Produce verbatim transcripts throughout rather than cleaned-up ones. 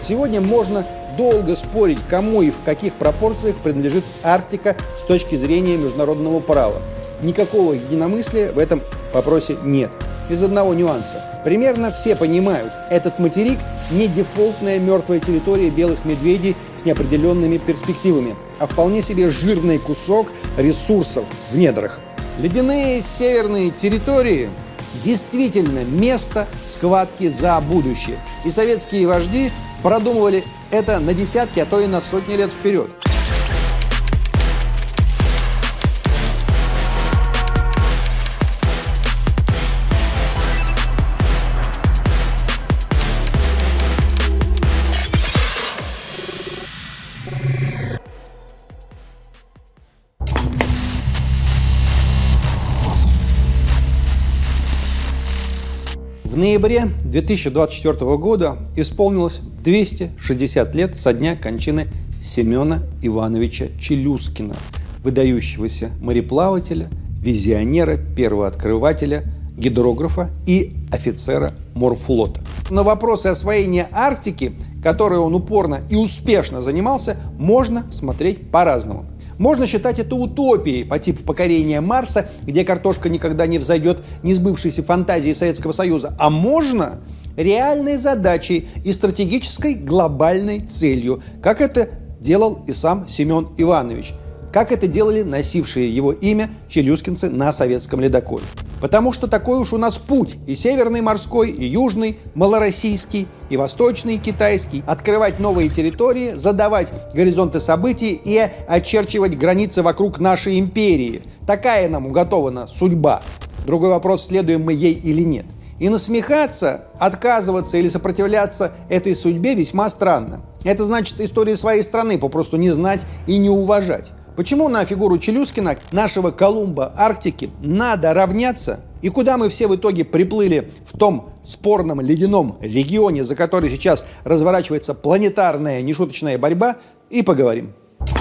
Сегодня можно долго спорить, кому и в каких пропорциях принадлежит Арктика с точки зрения международного права. Никакого единомыслия в этом вопросе нет. Из одного нюанса. Примерно все понимают, этот материк не дефолтная мертвая территория белых медведей с неопределенными перспективами, а вполне себе жирный кусок ресурсов в недрах. Ледяные северные территории действительно место схватки за будущее. И советские вожди продумывали это на десятки, а то и на сотни лет вперед. В ноябре две тысячи двадцать четвёртого года исполнилось двести шестьдесят лет со дня кончины Семена Ивановича Челюскина, выдающегося мореплавателя, визионера, первооткрывателя, гидрографа и офицера морфлота. На вопросы освоения Арктики, которой он упорно и успешно занимался, можно смотреть по-разному. Можно считать это утопией по типу покорения Марса, где картошка никогда не взойдет, несбывшейся фантазии Советского Союза. А можно реальной задачей и стратегической глобальной целью, как это делал и сам Семен Иванович, как это делали носившие его имя челюскинцы на советском ледоколе. Потому что такой уж у нас путь: и северный морской, и южный, малороссийский, и восточный китайский. Открывать новые территории, задавать горизонты событий и очерчивать границы вокруг нашей империи. Такая нам уготована судьба. Другой вопрос, следуем мы ей или нет. И насмехаться, отказываться или сопротивляться этой судьбе весьма странно. Это значит истории своей страны попросту не знать и не уважать. Почему на фигуру Челюскина, нашего Колумба Арктики, надо равняться? И куда мы все в итоге приплыли в том спорном ледяном регионе, за который сейчас разворачивается планетарная нешуточная борьба, и поговорим.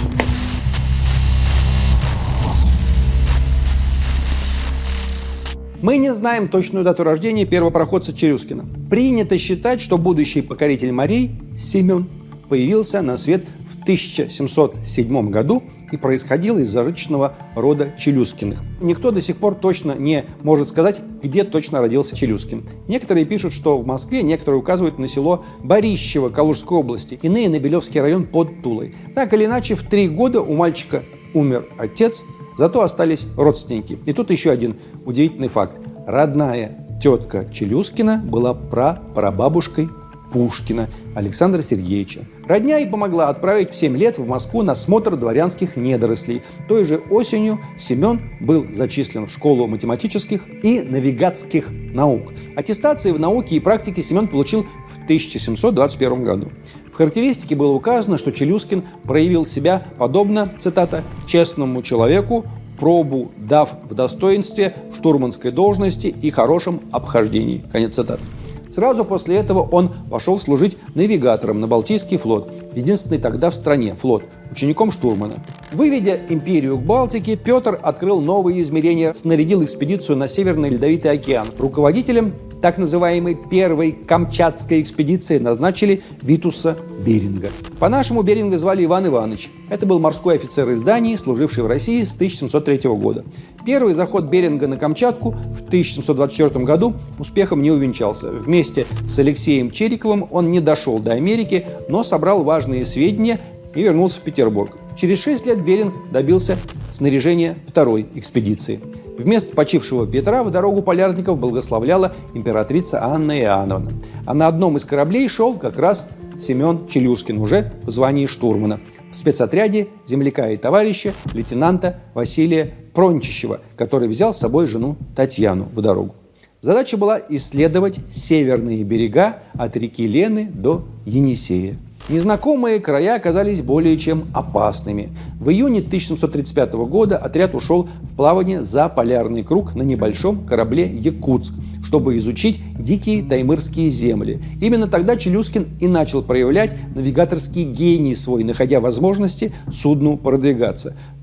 Мы не знаем точную дату рождения первопроходца Челюскина. Принято считать, что будущий покоритель морей Семен появился на свет в тысяча семьсот седьмом году и происходил из зажиточного рода Челюскиных. Никто до сих пор точно не может сказать, где точно родился Челюскин. Некоторые пишут, что в Москве, некоторые указывают на село Борищево Калужской области, иные на Белевский район под Тулой. Так или иначе, в три года у мальчика умер отец, зато остались родственники. И тут еще один удивительный факт. Родная тетка Челюскина была прапрабабушкой Пушкина Александра Сергеевича. Родня и помогла отправить в семь лет в Москву на смотр дворянских недорослей. Той же осенью Семен был зачислен в школу математических и навигатских наук. Аттестации в науке и практике Семен получил в тысяча семьсот двадцать первом году. В характеристике было указано, что Челюскин проявил себя подобно, цитата, «честному человеку, пробу дав в достоинстве штурманской должности и хорошем обхождении». Конец цитаты. Сразу после этого он пошел служить навигатором на Балтийский флот, единственный тогда в стране флот, учеником штурмана. Выведя империю к Балтике, Петр открыл новые измерения, снарядил экспедицию на Северный Ледовитый океан. Руководителем так называемой первой Камчатской экспедиции назначили Витуса Беринга. По-нашему Беринга звали Иван Иванович. Это был морской офицер из Дании, служивший в России с тысяча семьсот третьего года. Первый заход Беринга на Камчатку в тысяча семьсот двадцать четвёртом году успехом не увенчался. Вместе с Алексеем Чериковым он не дошел до Америки, но собрал важные сведения и вернулся в Петербург. Через шесть лет Беринг добился снаряжения второй экспедиции. Вместо почившего Петра в дорогу полярников благословляла императрица Анна Иоанновна. А на одном из кораблей шел как раз Семен Челюскин, уже в звании штурмана, в спецотряде земляка и товарища лейтенанта Василия Прончищева, который взял с собой жену Татьяну в дорогу. Задача была исследовать северные берега от реки Лены до Енисея. Незнакомые края оказались более чем опасными. В июне тысяча семьсот тридцать пятого года отряд ушел в плавание за полярный круг на небольшом корабле «Якутск», чтобы изучить дикие таймырские земли. Именно тогда Челюскин и начал проявлять навигаторский гений свой, находя возможности судну продвигаться.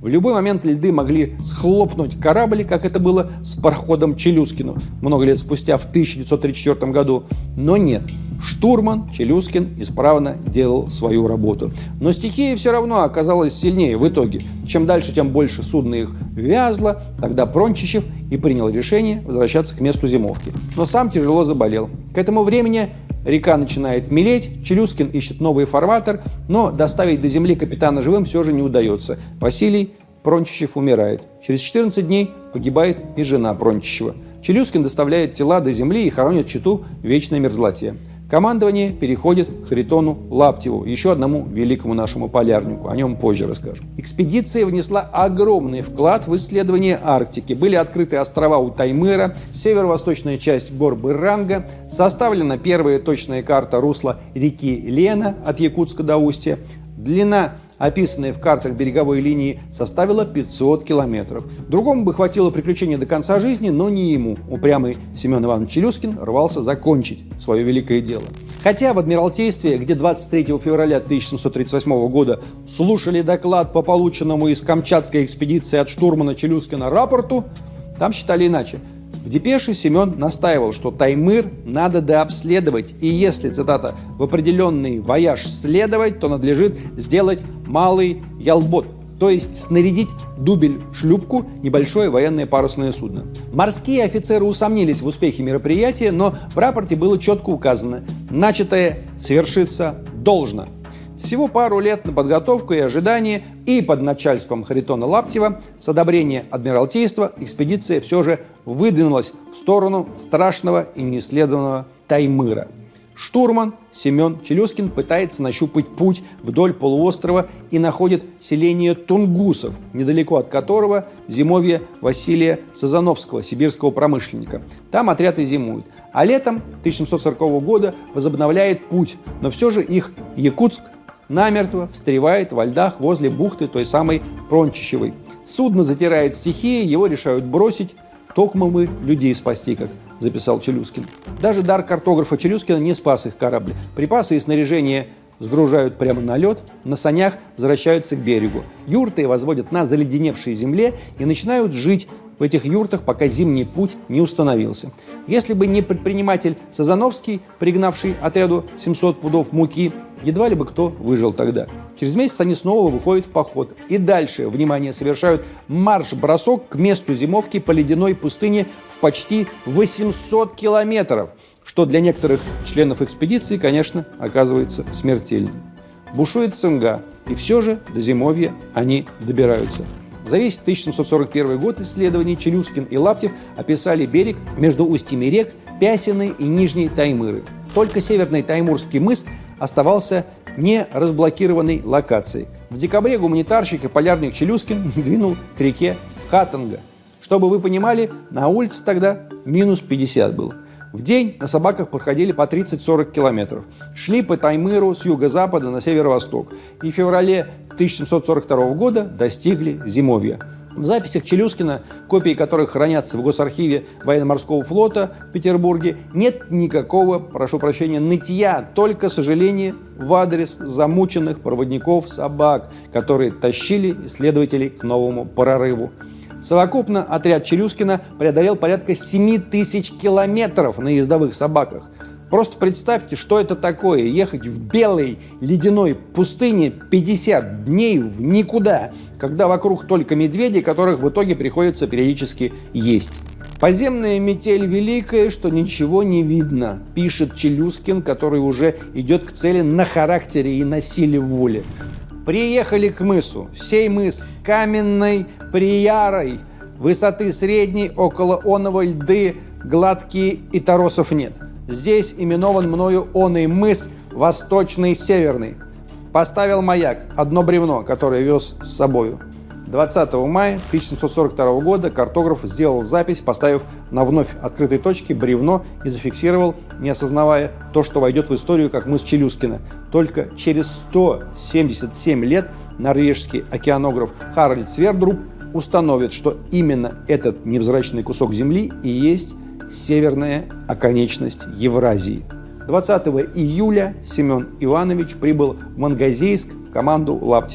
В любой момент льды могли схлопнуть корабль, как это было с пароходом Челюскину много лет спустя, в тысяча девятьсот тридцать четвёртом году. Но нет. Штурман Челюскин исправно делал свою работу. Но стихия все равно оказалась сильнее в итоге. Чем дальше, тем больше судно их вязло. Тогда Прончичев и принял решение возвращаться к месту зимовки. Но сам тяжело заболел. К этому времени река начинает мелеть, Челюскин ищет новый фарватер, но доставить до земли капитана живым все же не удается. Василий Прончичев умирает. Через четырнадцать дней погибает и жена Прончичева. Челюскин доставляет тела до земли и хоронит чету в вечной мерзлоте. Командование переходит к Харитону Лаптеву, еще одному великому нашему полярнику. О нем позже расскажем. Экспедиция внесла огромный вклад в исследование Арктики. Были открыты острова у Таймыра, северо-восточная часть гор Быранга, составлена первая точная карта русла реки Лена от Якутска до Устья. Длина, описанная в картах береговой линии, составила пятьсот километров. Другому бы хватило приключения до конца жизни, но не ему. Упрямый Семен Иванович Челюскин рвался закончить свое великое дело. Хотя в Адмиралтействе, где двадцать третьего февраля тысяча семьсот тридцать восьмого года слушали доклад по полученному из Камчатской экспедиции от штурмана Челюскина рапорту, там считали иначе. В депеше Семен настаивал, что Таймыр надо дообследовать, и если, цитата, в определенный вояж следовать, то надлежит сделать малый ялбот, то есть снарядить дубель-шлюпку, небольшое военное парусное судно. Морские офицеры усомнились в успехе мероприятия, но в рапорте было четко указано: начатое свершиться должно. Всего пару лет на подготовку и ожидание, и под начальством Харитона Лаптева с одобрения Адмиралтейства экспедиция все же выдвинулась в сторону страшного и неисследованного Таймыра. Штурман Семен Челюскин пытается нащупать путь вдоль полуострова и находит селение тунгусов, недалеко от которого зимовье Василия Сазановского, сибирского промышленника. Там отряд и зимует. А летом тысяча семьсот сорокового года возобновляет путь, но все же их Якутск намертво встревает во льдах возле бухты той самой Прончичевой. Судно затирает стихия, его решают бросить. «Токмо мы людей спасти, как записал Челюскин». Даже дар картографа Челюскина не спас их корабль. Припасы и снаряжение сгружают прямо на лед, на санях возвращаются к берегу. Юрты возводят на заледеневшей земле и начинают жить в этих юртах, пока зимний путь не установился. Если бы не предприниматель Сазановский, пригнавший отряду семьсот пудов муки, едва ли бы кто выжил тогда. Через месяц они снова выходят в поход. И дальше, внимание, совершают марш-бросок к месту зимовки по ледяной пустыне в почти восемьсот километров, что для некоторых членов экспедиции, конечно, оказывается смертельным. Бушует цинга, и все же до зимовья они добираются. За весь тысяча семьсот сорок первый год исследований Челюскин и Лаптев описали берег между устьями рек Пясиной и Нижней Таймыры. Только северный Таймурский мыс оставался не разблокированной локацией. В декабре гуманитарщик и полярник Челюскин двинул к реке Хатанга. Чтобы вы понимали, на улице тогда минус пятьдесят было. В день на собаках проходили по тридцать-сорок километров. Шли по Таймыру с юго-запада на северо-восток. И в феврале тысяча семьсот сорок второго года достигли зимовья. В записях Челюскина, копии которых хранятся в Госархиве военно-морского флота в Петербурге, нет никакого, прошу прощения, нытья, только сожаление в адрес замученных проводников собак, которые тащили исследователей к новому прорыву. Совокупно отряд Челюскина преодолел порядка семи тысяч километров на ездовых собаках. Просто представьте, что это такое — ехать в белой ледяной пустыне пятьдесят дней в никуда, когда вокруг только медведи, которых в итоге приходится периодически есть. «Подземная метель великая, что ничего не видно», пишет Челюскин, который уже идет к цели на характере и на силе воли. «Приехали к мысу. Сей мыс каменной, приярой, высоты средней, около оного льды гладкие и торосов нет. Здесь именован мною оный мыс Восточный Северный. Поставил маяк, одно бревно, которое вез с собою». двадцатого мая тысяча семьсот сорок второго года картограф сделал запись, поставив на вновь открытой точке бревно и зафиксировал, не осознавая, то, что войдет в историю как мыс Челюскина. Только через сто семьдесят семь лет норвежский океанограф Харальд Свердруб установит, что именно этот невзрачный кусок земли и есть северная оконечность Евразии. двадцатого июля Семен Иванович прибыл в Мангазейск в команду Лаптева.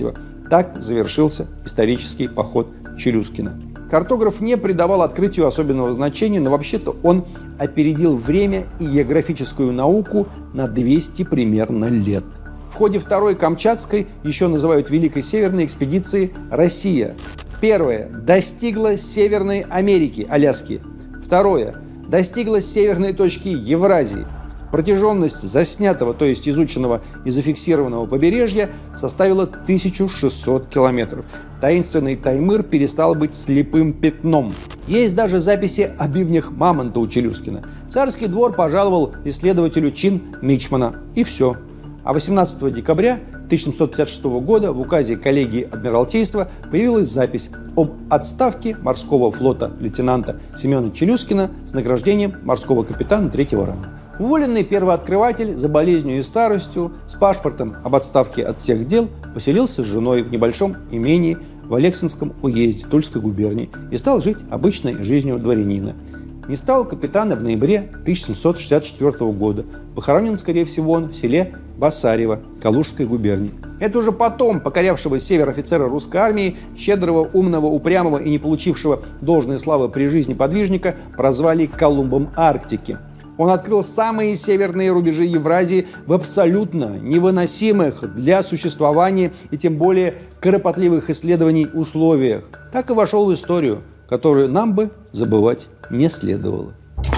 Так завершился исторический поход Челюскина. Картограф не придавал открытию особенного значения, но вообще-то он опередил время и географическую науку на двести примерно лет. В ходе Второй Камчатской, еще называют Великой Северной экспедиции, Россия. Первое. Достигла Северной Америки, Аляски. Второе. Достигла северной точки Евразии. Протяженность заснятого, то есть изученного и зафиксированного побережья составила тысячу шестьсот километров. Таинственный Таймыр перестал быть слепым пятном. Есть даже записи о бивнях мамонта у Челюскина. Царский двор пожаловал исследователю чин мичмана. И все. А восемнадцатого декабря тысяча семьсот пятьдесят шестого года в указе коллегии Адмиралтейства появилась запись об отставке морского флота лейтенанта Семена Челюскина с награждением морского капитана третьего ранга. Уволенный первооткрыватель за болезнью и старостью с паспортом об отставке от всех дел поселился с женой в небольшом имении в Алексинском уезде Тульской губернии и стал жить обычной жизнью дворянина. Не стал капитана в ноябре тысяча семьсот шестьдесят четвёртого года. Похоронен, скорее всего, он в селе Басарево Калужской губернии. Это уже потом покорявшего север офицера русской армии, щедрого, умного, упрямого и не получившего должной славы при жизни подвижника, прозвали Колумбом Арктики. Он открыл самые северные рубежи Евразии в абсолютно невыносимых для существования и тем более кропотливых исследований условиях. Так и вошел в историю, которую нам бы забывать не следовало.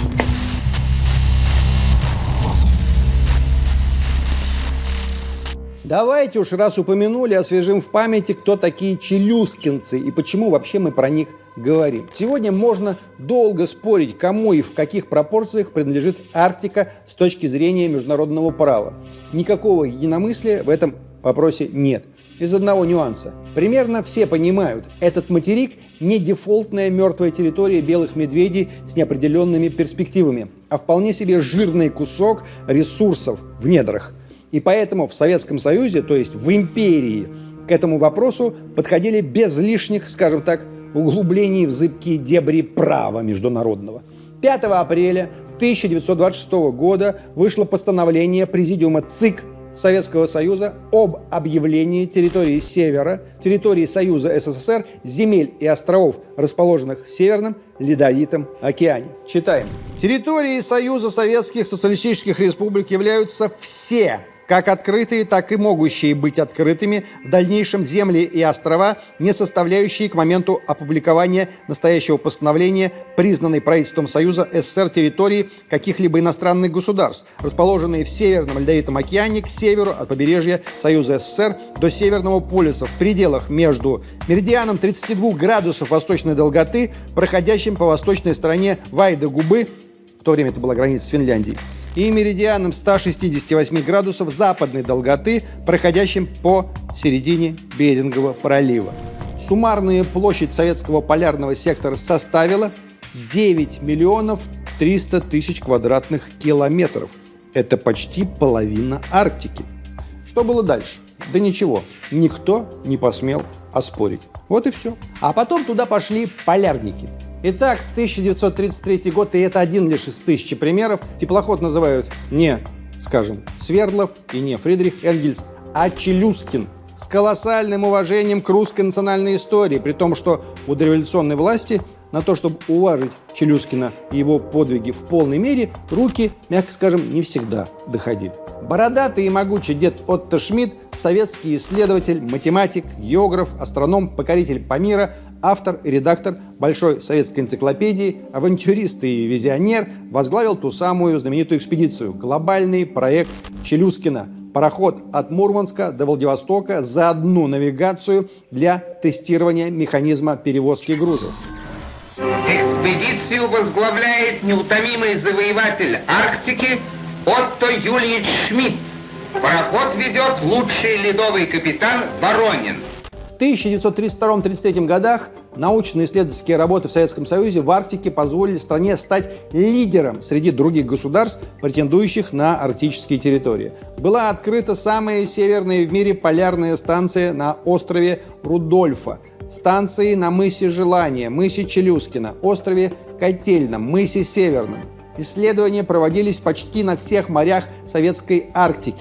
Давайте уж, раз упомянули, освежим в памяти, кто такие челюскинцы и почему вообще мы про них говорим. Сегодня можно долго спорить, кому и в каких пропорциях принадлежит Арктика с точки зрения международного права. Никакого единомыслия в этом вопросе нет. Из одного нюанса. Примерно все понимают, этот материк не дефолтная мертвая территория белых медведей с неопределенными перспективами, а вполне себе жирный кусок ресурсов в недрах. И поэтому в Советском Союзе, то есть в империи, к этому вопросу подходили без лишних, скажем так, углублений в зыбкие дебри права международного. пятого апреля тысяча девятьсот двадцать шестого года вышло постановление Президиума ЦИК Советского Союза об объявлении территории Севера, территории Союза СССР, земель и островов, расположенных в Северном Ледовитом океане. Читаем. Территории Союза Советских Социалистических Республик являются все, как открытые, так и могущие быть открытыми в дальнейшем земли и острова, не составляющие к моменту опубликования настоящего постановления признанной правительством Союза СССР территории каких-либо иностранных государств, расположенные в Северном Ледовитом океане к северу от побережья Союза СССР до Северного полюса в пределах между меридианом тридцати двух градусов восточной долготы, проходящим по восточной стороне Вайда-Губы, в то время это была граница с Финляндией, и меридианом ста шестидесяти восьми градусов западной долготы, проходящим по середине Берингового пролива. Суммарная площадь советского полярного сектора составила девять миллионов триста тысяч квадратных километров. Это почти половина Арктики. Что было дальше? Да ничего, никто не посмел оспорить. Вот и все. А потом туда пошли полярники. Итак, тысяча девятьсот тридцать третий год, и это один лишь из тысячи примеров. Теплоход называют не, скажем, Свердлов и не Фридрих Энгельс, а Челюскин. С колоссальным уважением к русской национальной истории, при том, что у дореволюционной власти на то, чтобы уважить Челюскина и его подвиги в полной мере, руки, мягко скажем, не всегда доходили. Бородатый и могучий дед Отто Шмидт, советский исследователь, математик, географ, астроном, покоритель Памира, автор и редактор Большой советской энциклопедии, авантюрист и визионер, возглавил ту самую знаменитую экспедицию – глобальный проект Челюскина. Пароход от Мурманска до Владивостока за одну навигацию для тестирования механизма перевозки грузов. Экспедицию возглавляет неутомимый завоеватель Арктики Отто Юльевич Шмидт. Пароход ведет лучший ледовый капитан Воронин. В тысяча девятьсот тридцать втором — тридцать третьем годах научно-исследовательские работы в Советском Союзе в Арктике позволили стране стать лидером среди других государств, претендующих на арктические территории. Была открыта самая северная в мире полярная станция на острове Рудольфа, станции на мысе Желания, мысе Челюскина, острове Котельном, мысе Северном. Исследования проводились почти на всех морях Советской Арктики.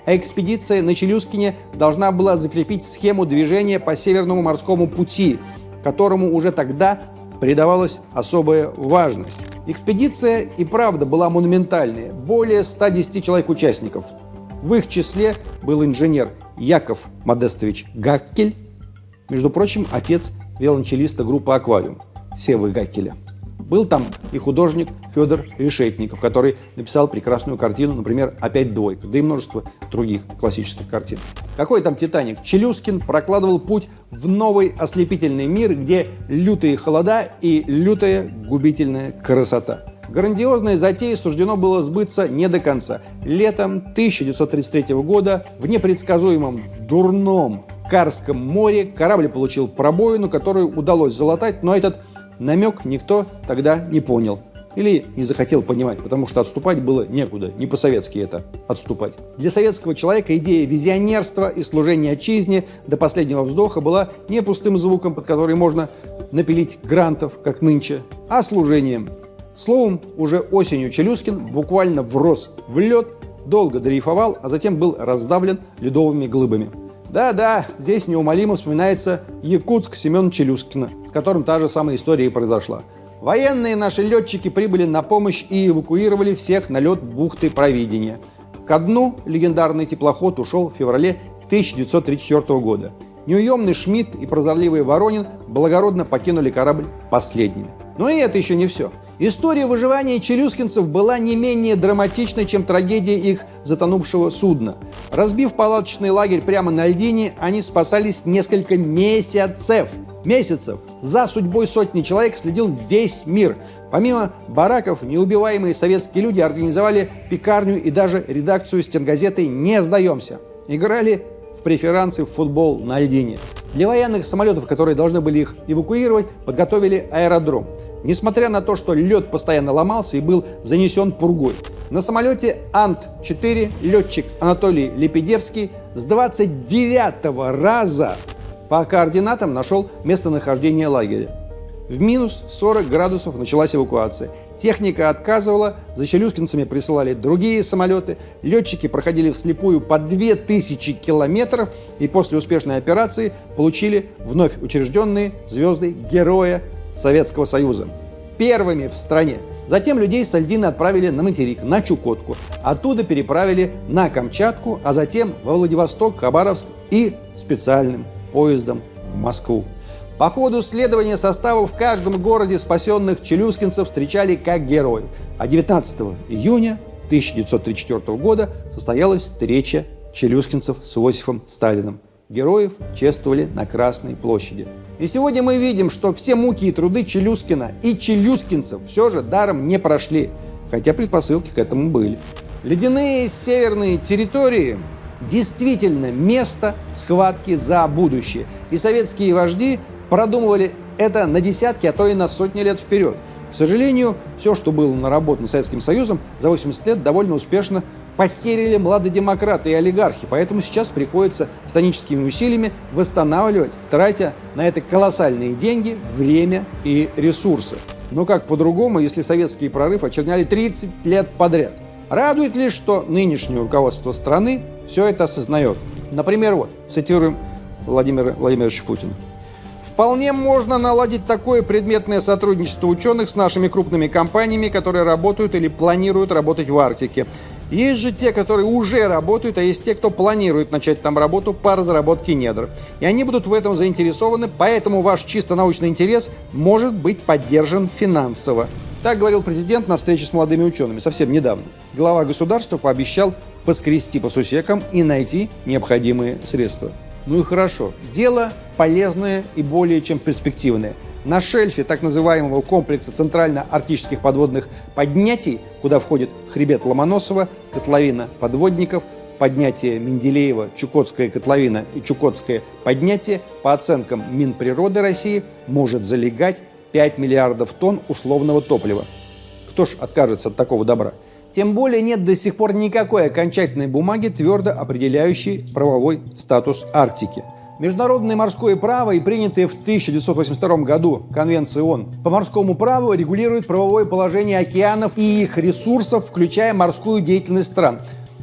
а экспедиция на Челюскине должна была закрепить схему движения по Северному морскому пути, которому уже тогда придавалась особая важность. Экспедиция и правда была монументальная, более ста десяти человек участников. В их числе был инженер Яков Модестович Гаккель, между прочим, отец виолончелиста группы «Аквариум» Севы Гаккеля. Был там и художник Федор Решетников, который написал прекрасную картину, например, «Опять двойка», да и множество других классических картин. Какой там «Титаник»? Челюскин прокладывал путь в новый ослепительный мир, где лютые холода и лютая губительная красота. Грандиозной затее суждено было сбыться не до конца. Летом тысяча девятьсот тридцать третьего года в непредсказуемом дурном Карском море корабль получил пробоину, которую удалось залатать, но этот намек никто тогда не понял. Или не захотел понимать, потому что отступать было некуда, не по-советски это отступать. Для советского человека идея визионерства и служения отчизне до последнего вздоха была не пустым звуком, под который можно напилить грантов, как нынче, а служением. Словом, уже осенью Челюскин буквально врос в лед, долго дрейфовал, а затем был раздавлен ледовыми глыбами. Да-да, здесь неумолимо вспоминается Якутск Семена Челюскина, с которым та же самая история и произошла. Военные наши летчики прибыли на помощь и эвакуировали всех на лед бухты Провидения. Ко дну легендарный теплоход ушел в феврале тысяча девятьсот тридцать четвёртого года. Неуемный Шмидт и прозорливый Воронин благородно покинули корабль последними. Но и это еще не все. История выживания челюскинцев была не менее драматичной, чем трагедия их затонувшего судна. Разбив палаточный лагерь прямо на льдине, они спасались несколько месяцев. Месяцев. За судьбой сотни человек следил весь мир. Помимо бараков, неубиваемые советские люди организовали пекарню и даже редакцию стенгазеты «Не сдаемся». Играли в преферансы в футбол на льдине. Для военных самолетов, которые должны были их эвакуировать, подготовили аэродром. Несмотря на то, что лед постоянно ломался и был занесен пургой. На самолете Ан-Т четыре летчик Анатолий Лепедевский с двадцать девятого раза по координатам нашел местонахождение лагеря. В минус сорок градусов началась эвакуация. Техника отказывала, за челюскинцами присылали другие самолеты, летчики проходили вслепую по две тысячи километров и после успешной операции получили вновь учрежденные звезды Героя Советского Союза. Первыми в стране. Затем людей с льдины отправили на материк, на Чукотку. Оттуда переправили на Камчатку, а затем во Владивосток, Хабаровск и специальным поездом в Москву. По ходу следования составов в каждом городе спасенных челюскинцев встречали как героев. А девятнадцатого июня тысяча девятьсот тридцать четвёртого года состоялась встреча челюскинцев с Иосифом Сталиным. Героев чествовали на Красной площади. И сегодня мы видим, что все муки и труды Челюскина и челюскинцев все же даром не прошли, хотя предпосылки к этому были. Ледяные северные территории действительно место схватки за будущее. И советские вожди продумывали это на десятки, а то и на сотни лет вперед. К сожалению, все, что было наработано Советским Союзом за восемьдесят лет, довольно успешно похерили младодемократы и олигархи, поэтому сейчас приходится титаническими усилиями восстанавливать, тратя на это колоссальные деньги, время и ресурсы. Но как по-другому, если советский прорыв очерняли тридцать лет подряд? Радует лишь, что нынешнее руководство страны все это осознает. Например, вот, цитируем Владимира Владимировича Путина. Вполне можно наладить такое предметное сотрудничество ученых с нашими крупными компаниями, которые работают или планируют работать в Арктике. Есть же те, которые уже работают, а есть те, кто планирует начать там работу по разработке недр. И они будут в этом заинтересованы, поэтому ваш чисто научный интерес может быть поддержан финансово. Так говорил президент на встрече с молодыми учеными совсем недавно. Глава государства пообещал поскрести по сусекам и найти необходимые средства. Ну и хорошо. Дело полезное и более чем перспективное. На шельфе так называемого комплекса центрально-арктических подводных поднятий, куда входит хребет Ломоносова, котловина подводников, поднятие Менделеева, Чукотская котловина и Чукотское поднятие, по оценкам Минприроды России, может залегать пять миллиардов тонн условного топлива. Кто ж откажется от такого добра? Тем более нет до сих пор никакой окончательной бумаги, твердо определяющей правовой статус Арктики. Международное морское право и принятые в тысяча девятьсот восемьдесят втором году Конвенции ООН по морскому праву регулируют правовое положение океанов и их ресурсов, включая морскую деятельность стран.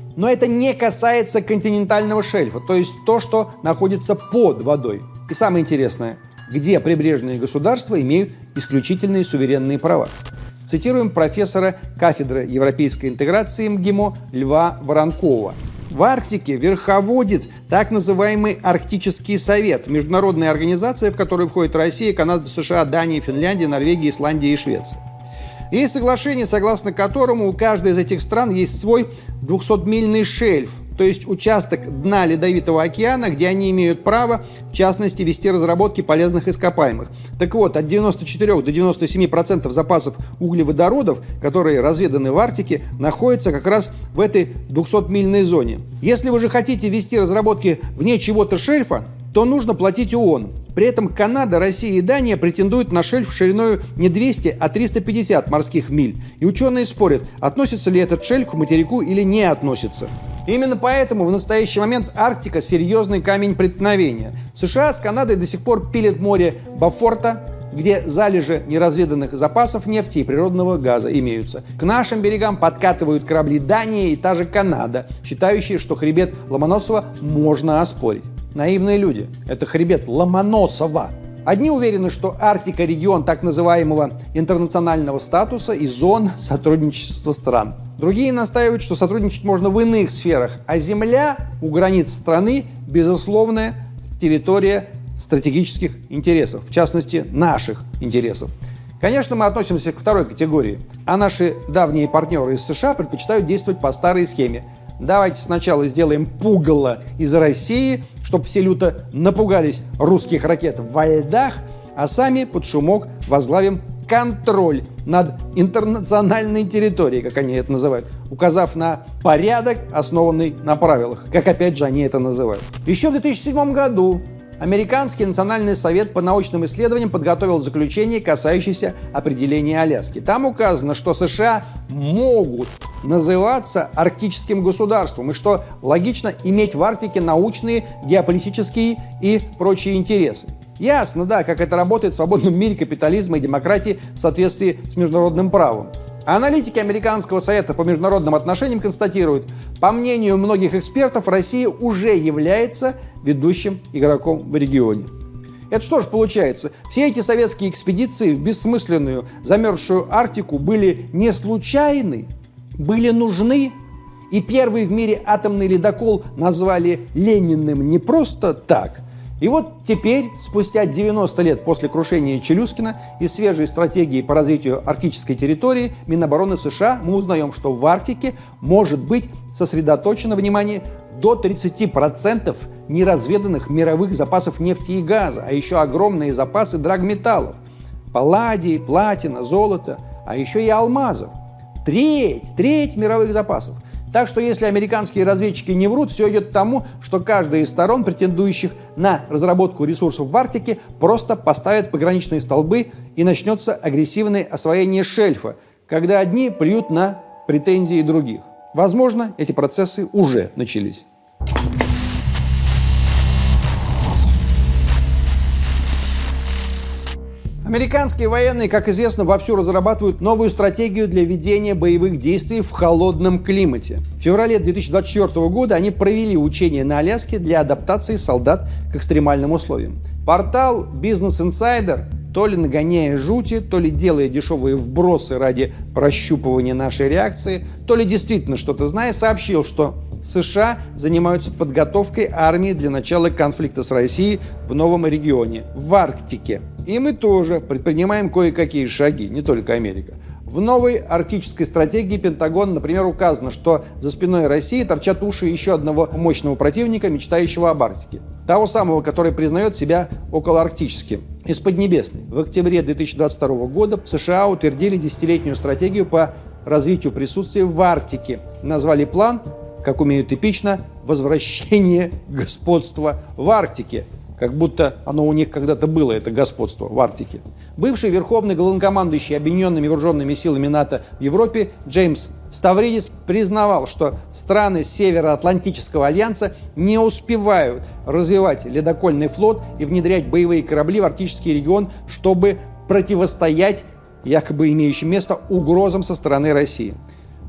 Но это не касается континентального шельфа, то есть то, что находится под водой. И самое интересное, где прибрежные государства имеют исключительные суверенные права. Цитируем профессора кафедры европейской интеграции МГИМО Льва Воронкова. В Арктике верховодит так называемый Арктический совет, международная организация, в которую входят Россия, Канада, США, Дания, Финляндия, Норвегия, Исландия и Швеция. Есть соглашение, согласно которому у каждой из этих стран есть свой двухсотмильный шельф, то есть участок дна Ледовитого океана, где они имеют право, в частности, вести разработки полезных ископаемых. Так вот, от девяноста четырёх до девяноста семи процентов запасов углеводородов, которые разведаны в Арктике, находятся как раз в этой двухсотмильной зоне. Если вы же хотите вести разработки вне чего-то шельфа, то нужно платить ООН. При этом Канада, Россия и Дания претендуют на шельф шириной не двести, а триста пятьдесят морских миль. И ученые спорят, относится ли этот шельф к материку или не относится. Именно поэтому в настоящий момент Арктика – серьезный камень преткновения. США с Канадой до сих пор пилят море Бофорта, где залежи неразведанных запасов нефти и природного газа имеются. К нашим берегам подкатывают корабли Дания и та же Канада, считающие, что хребет Ломоносова можно оспорить. Наивные люди. Это хребет Ломоносова. Одни уверены, что Арктика – регион так называемого интернационального статуса и зон сотрудничества стран. Другие настаивают, что сотрудничать можно в иных сферах, а земля у границ страны – безусловная территория стратегических интересов, в частности, наших интересов. Конечно, мы относимся к второй категории, а наши давние партнеры из США предпочитают действовать по старой схеме. Давайте сначала сделаем пугало из России, чтобы все люто напугались русских ракет во льдах, а сами под шумок возглавим контроль над интернациональной территорией, как они это называют, указав на порядок, основанный на правилах, как опять же они это называют. Еще в две тысячи седьмом году Американский национальный совет по научным исследованиям подготовил заключение, касающееся определения Аляски. Там указано, что США могут называться арктическим государством и что логично иметь в Арктике научные, геополитические и прочие интересы. Ясно, да, как это работает в свободном мире капитализма и демократии в соответствии с международным правом. Аналитики Американского совета по международным отношениям констатируют, по мнению многих экспертов, Россия уже является ведущим игроком в регионе. Это что ж получается? Все эти советские экспедиции в бессмысленную замерзшую Арктику были не случайны, были нужны. И первый в мире атомный ледокол назвали Лениным не просто так. И вот теперь, спустя девяносто лет после крушения Челюскина и свежей стратегии по развитию арктической территории Минобороны США, мы узнаем, что в Арктике может быть сосредоточено внимание до тридцати процентов неразведанных мировых запасов нефти и газа, а еще огромные запасы драгметаллов – палладий, платина, золота, а еще и алмазов. Треть, треть мировых запасов. Так что если американские разведчики не врут, все идет к тому, что каждая из сторон, претендующих на разработку ресурсов в Арктике, просто поставит пограничные столбы и начнется агрессивное освоение шельфа, когда одни плюют на претензии других. Возможно, эти процессы уже начались. Американские военные, как известно, вовсю разрабатывают новую стратегию для ведения боевых действий в холодном климате. В феврале две тысячи двадцать четвёртого года они провели учения на Аляске для адаптации солдат к экстремальным условиям. Портал Business Insider, то ли нагоняя жути, то ли делая дешевые вбросы ради прощупывания нашей реакции, то ли действительно что-то зная, сообщил, что США занимаются подготовкой армии для начала конфликта с Россией в новом регионе, в Арктике. И мы тоже предпринимаем кое-какие шаги, не только Америка. В новой арктической стратегии Пентагона, например, указано, что за спиной России торчат уши еще одного мощного противника, мечтающего об Арктике. Того самого, который признает себя околоарктическим, из Поднебесной. В октябре две тысячи двадцать второго года США утвердили десятилетнюю стратегию по развитию присутствия в Арктике. Назвали план, как умеют эпично, «Возвращение господства в Арктике». Как будто оно у них когда-то было, это господство в Арктике. Бывший верховный главнокомандующий Объединенными вооруженными силами НАТО в Европе Джеймс Ставридис признавал, что страны Североатлантического альянса не успевают развивать ледокольный флот и внедрять боевые корабли в арктический регион, чтобы противостоять якобы имеющим место угрозам со стороны России.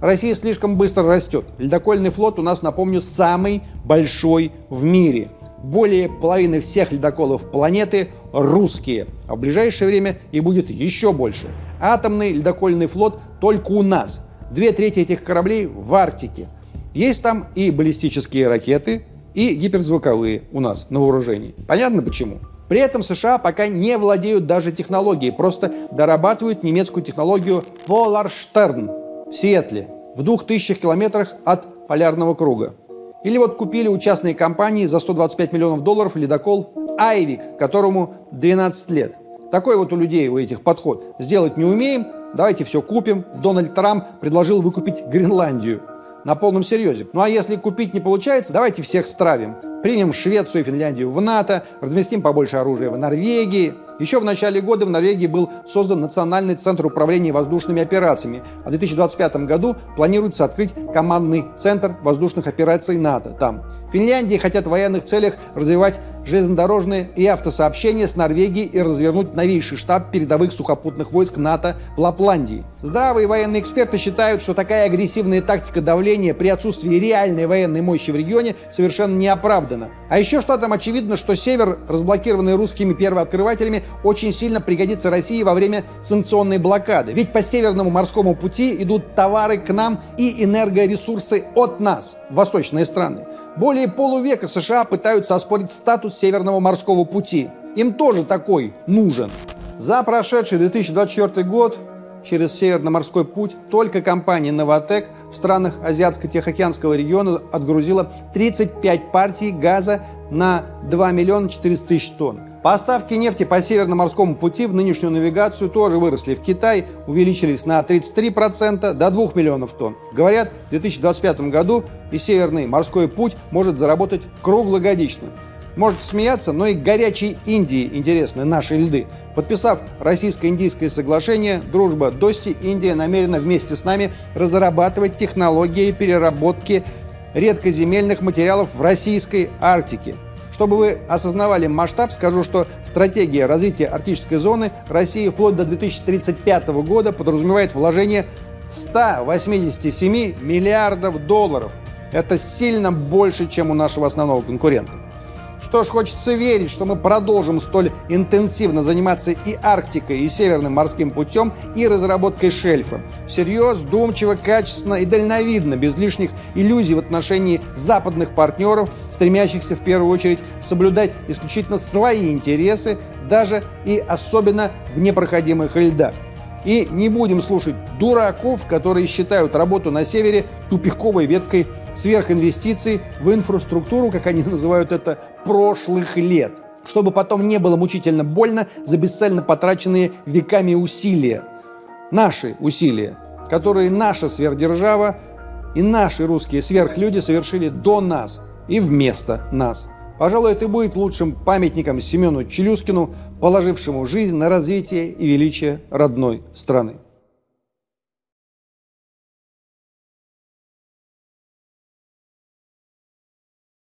Россия слишком быстро растет. Ледокольный флот у нас, напомню, самый большой в мире. Более половины всех ледоколов планеты русские, а в ближайшее время и будет еще больше. Атомный ледокольный флот только у нас. Две трети этих кораблей в Арктике. Есть там и баллистические ракеты, и гиперзвуковые у нас на вооружении. Понятно почему? При этом США пока не владеют даже технологией, просто дорабатывают немецкую технологию Polarstern в Сиэтле, в двух тысячах километрах от полярного круга. Или вот купили у частной компании за сто двадцать пять миллионов долларов ледокол Айвик, которому двенадцать лет. Такой вот у людей, у этих подход. Сделать не умеем, давайте все купим. Дональд Трамп предложил выкупить Гренландию. На полном серьезе. Ну а если купить не получается, давайте всех стравим. Примем Швецию и Финляндию в НАТО, разместим побольше оружия в Норвегии. Еще в начале года в Норвегии был создан Национальный центр управления воздушными операциями, а в две тысячи двадцать пятом году планируется открыть командный центр воздушных операций НАТО там. В Финляндии хотят в военных целях развивать железнодорожные и автосообщения с Норвегией и развернуть новейший штаб передовых сухопутных войск НАТО в Лапландии. Здравые военные эксперты считают, что такая агрессивная тактика давления при отсутствии реальной военной мощи в регионе совершенно не оправдана. А еще что там очевидно, что север, разблокированный русскими первооткрывателями, очень сильно пригодится России во время санкционной блокады. Ведь по Северному морскому пути идут товары к нам и энергоресурсы от нас, в восточные страны. Более полувека США пытаются оспорить статус Северного морского пути. Им тоже такой нужен. За прошедший две тысячи двадцать четвёртый год через Северно-морской путь только компания «Новатэк» в странах Азиатско-Тихоокеанского региона отгрузила тридцать пять партий газа на два миллиона четыреста тысяч тонн. Поставки нефти по Северно-морскому пути в нынешнюю навигацию тоже выросли. В Китай увеличились на тридцать три процента до двух миллионов тонн. Говорят, в две тысячи двадцать пятом году и Северный морской путь может заработать круглогодично. Можете смеяться, но и горячей Индии интересны наши льды. Подписав российско-индийское соглашение «Дружба Дости», Индия намерена вместе с нами разрабатывать технологии переработки редкоземельных материалов в российской Арктике. Чтобы вы осознавали масштаб, скажу, что стратегия развития арктической зоны России вплоть до две тысячи тридцать пятого года подразумевает вложение ста восьмидесяти семи миллиардов долларов. Это сильно больше, чем у нашего основного конкурента. Что ж, хочется верить, что мы продолжим столь интенсивно заниматься и Арктикой, и Северным морским путем, и разработкой шельфа. Всерьез, вдумчиво, качественно и дальновидно, без лишних иллюзий в отношении западных партнеров, стремящихся в первую очередь соблюдать исключительно свои интересы, даже и особенно в непроходимых льдах. И не будем слушать дураков, которые считают работу на севере тупиковой веткой сверхинвестиций в инфраструктуру, как они называют это, прошлых лет. Чтобы потом не было мучительно больно за бесцельно потраченные веками усилия. Наши усилия, которые наша сверхдержава и наши русские сверхлюди совершили до нас и вместо нас. Пожалуй, это будет лучшим памятником Семену Челюскину, положившему жизнь на развитие и величие родной страны.